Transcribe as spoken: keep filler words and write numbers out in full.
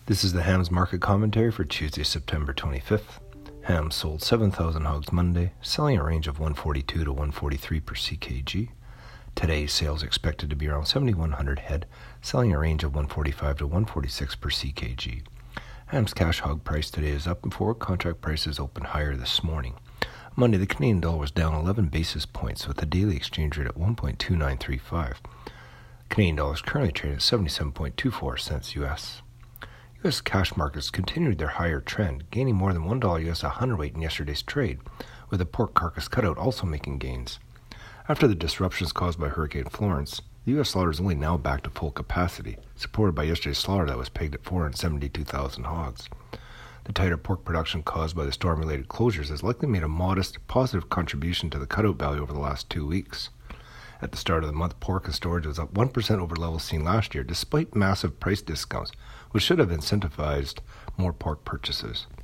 This is the Hams Market Commentary for Tuesday, September twenty-fifth. Hams sold seven thousand hogs Monday, selling a range of one forty-two to one forty-three per C K G. Today's sales expected to be around seventy-one hundred head, selling a range of one forty-five to one forty-six per C K G. Hams cash hog price today is up and forward contract prices opened higher this morning. Monday, the Canadian dollar was down eleven basis points with the daily exchange rate at one point two nine three five. Canadian dollar is currently trading at seventy-seven point two four cents U S. U S cash markets continued their higher trend, gaining more than one dollar U S a hundredweight in yesterday's trade, with the pork carcass cutout also making gains. After the disruptions caused by Hurricane Florence, the U S slaughter is only now back to full capacity, supported by yesterday's slaughter that was pegged at four hundred seventy-two thousand hogs. The tighter pork production caused by the storm-related closures has likely made a modest, positive contribution to the cutout value over the last two weeks. At the start of the month, pork and storage was up one percent over levels seen last year, despite massive price discounts, which should have incentivized more pork purchases.